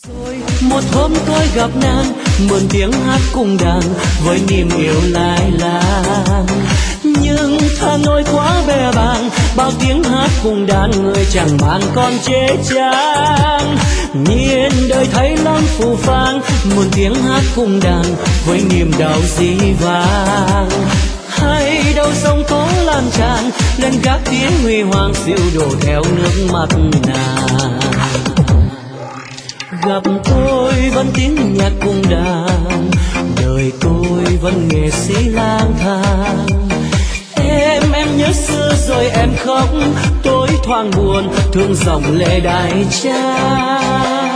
Một hôm tôi gặp nàng, mượn tiếng hát cùng đàn với niềm yêu lai láng. Nhưng Hà Nội quá bè bàng, bao tiếng hát cùng đàn người chẳng mang con chế chán. Nhiên đời thấy lắm phù phang, mượn tiếng hát cùng đàn với niềm đau dĩ vang. Hay đâu sông tố lan tràn, lên gác tiếng huy hoàng dịu đổ theo nước mắt nàng. Gặp tôi vẫn tiếng nhạc cùng đàn, đời tôi vẫn nghệ sĩ lang thang. Em nhớ xưa rồi em khóc, tôi thoáng buồn thương dòng lệ đại trang.